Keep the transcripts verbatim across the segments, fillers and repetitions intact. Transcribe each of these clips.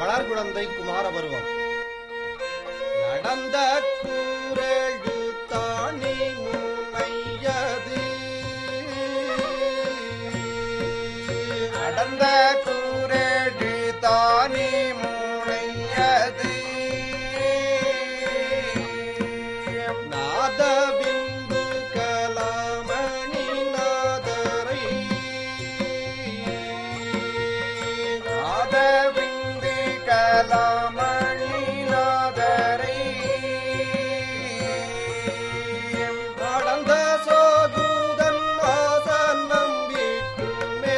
வளர்குழந்தை குமார பருவம். நடந்த கூரெழு தாணி முனையது, நடந்த கூரெழு தாணி முனையது, நாத விந்து கலாமணி நாதரை, நாத விந்து கலாமணி நாதரை, நடந்த சோதுதன் ஆசனம் வீட்டுமே,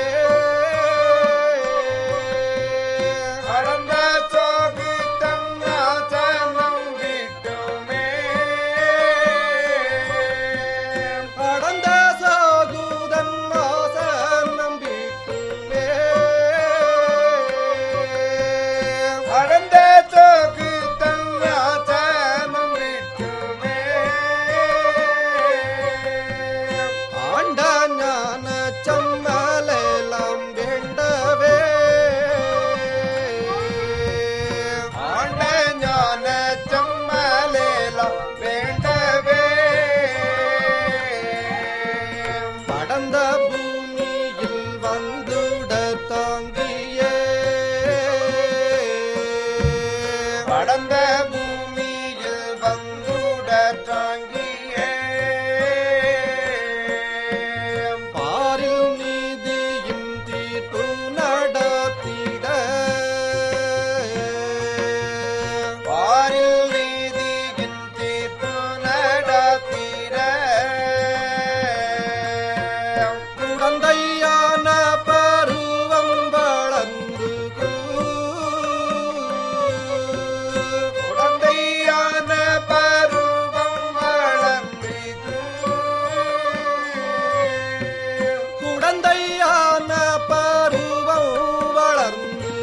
நடந்த சோகு தன்னாசனம் விட்டுமே, நடந்த சோதுதன் ஆசனம் வீட்டுமே, நடந்த சோகு தன்னாசனம் விட்டுமே, ஆண்ட ஞான சம்மலெல்லாம் வேண்டவே, ஆண்ட ஞான செம்மலேலாம் வேண்டவே, படந்த பூமியில் வந்துட தாங்கியே, படந்த பூமியில் வந்துட தாங்கியே, பாரில் நீதியின் தீர்ப்பு நடத்திட, பாரில் நீதியின் தீர்ப்பு நடத்திட, குழந்தையான பருவம் வளர்ந்து குழந்தையான பருவம் வளர்ந்து, குழந்தையான பருவம் வளர்ந்து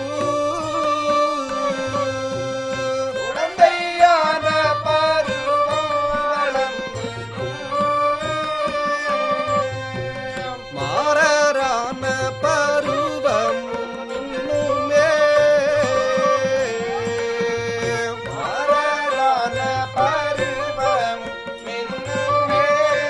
குழந்தையான பருவம் வளர்ந்து, மாறரான பருவம் இன்னுமே, மாறலான பருவம் இன்னுமே,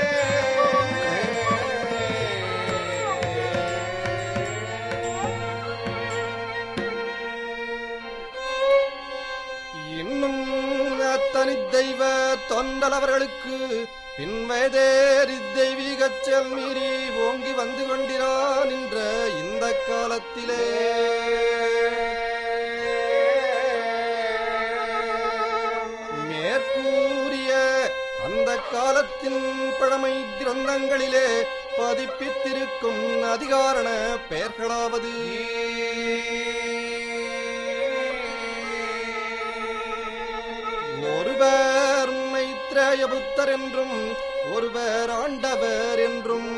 இன்னும் அத்தனி தெய்வ தொண்டலவர்களுக்கு பின்வயதேறி தெய்வீகச் செயல் மீறி ஓங்கி வந்து கொண்டிரான் என்ற இந்த காலத்திலே மேற்கூறிய அந்த காலத்தின் பழமை கிரந்தங்களிலே பதிப்பித்திருக்கும் அதிகாரண பெயர்களாவது: ஒருவர் மைத்ரேய புத்தர் என்றும், ஒருவர் ஆண்டவர் என்றும்,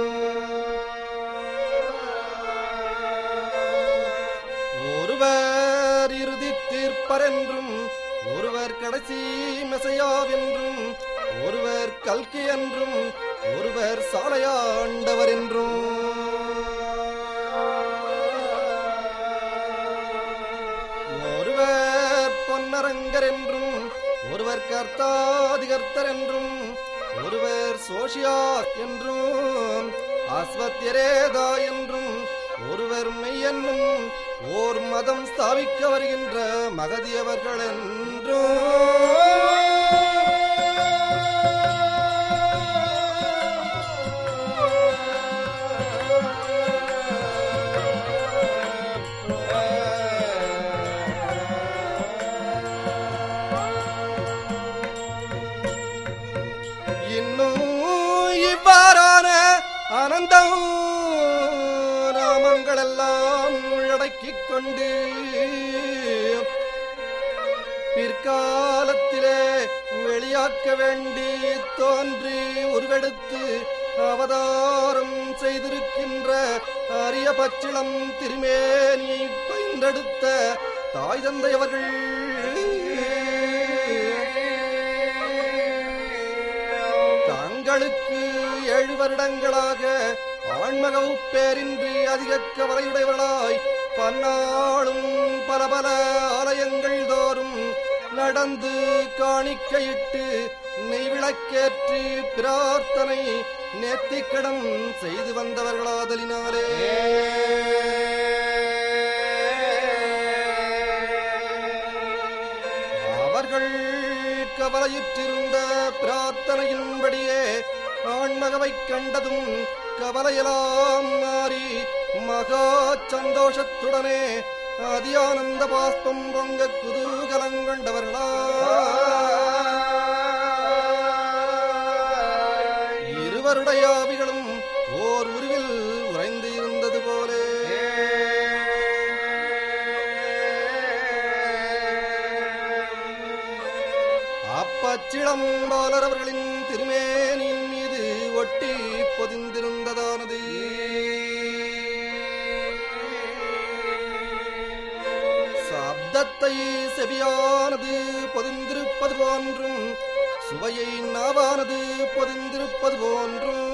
ஒருவர் இறுதி தீர்ப்பர் என்றும், ஒருவர் கடைசி மெசையாவென்றும், ஒருவர் கல்கி என்றும், ஒருவர் சாலையாண்டவர் என்றும், ஒருவர் பொன்னரங்கர் என்றும், ஒருவர் கர்த்தாதிகர்த்தர் என்றும், ஒருவர் சோஷியா என்றும், ஆஸ்வத்தியரேதா என்றும், ஒருவர் மெய் என்னும் ஓர் மதம் ஸ்தாபிக்க வருகின்ற மகதியவர்கள் என்றும், இன்னும் இவ்வாறான ஆனந்தம் நாமங்கள் எல்லாம் உள்ளடக்கிக் கொண்டு பிற்காலத்திலே வெளியாக்க வேண்டி தோன்றி உருவெடுத்து அவதாரம் செய்திருக்கின்ற அரிய பச்சிளம் திருமேனியை பயின்றெடுத்த தாய் தந்தையவர்கள் தங்களுக்கு ஏழு வருடங்களாக ஆண்மகவு பேரின்றி அதிக கவலையுடையவர்களாய் பன்னாளும் பல பல ஆலயங்கள் தோறும் நடந்து காணிக்கையிட்டு நெய்விளக்கேற்றி பிரார்த்தனை நேர்த்திக்கடன் செய்து வந்தவர்களாதலினாலே அவர்கள் கவலையுற்றிருந்த பிரார்த்தனையின்படியே ஆண்மகவை கண்டதும் கவலையெல்லாம் மாறி மகா சந்தோஷத்துடனே அதியானந்த பாஸ்பம் பொங்க குதூகலங்கொண்டவர்களா இருவருடைய ஆவிகளும் ஓர் உருவில் உறைந்து இருந்தது போலே அப்பச்சிளம் பாலரவர்களின் திருமேனியின் மீது ஒட்டி பொதிந்திருந்ததானது சப்தத்தை செவியானது பொதிந்திருப்பது போன்றும் சுவையை நாவானது பொதிந்திருப்பது போன்றும்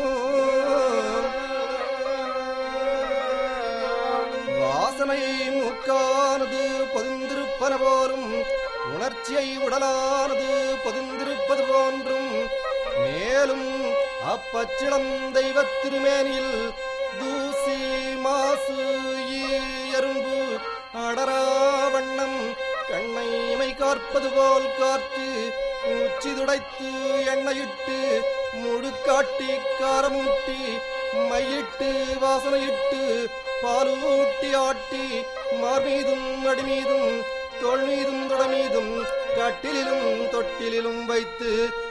வாசனையை மூக்கானது பொதிந்திருப்பன போலும் உணர்ச்சியை உடலானது பொதிந்திருப்பது போன்றும் மேலும் அப்பச்சிளம் தெய்வ திருமேனியில் தூசி மாசு எறும்பு அடரா வண்ணம் கண்ணை இமை காற்பது போல் காற்று உச்சி துடைத்து எண்ணெயிட்டு முழுக்காட்டி காரமூட்டி மையிட்டு வாசனையிட்டு பாலூட்டி ஆட்டி மார்மீதும் அடிமீதும் தோல் மீதும் தொடமீதும் கட்டிலும் தொட்டிலும் வைத்து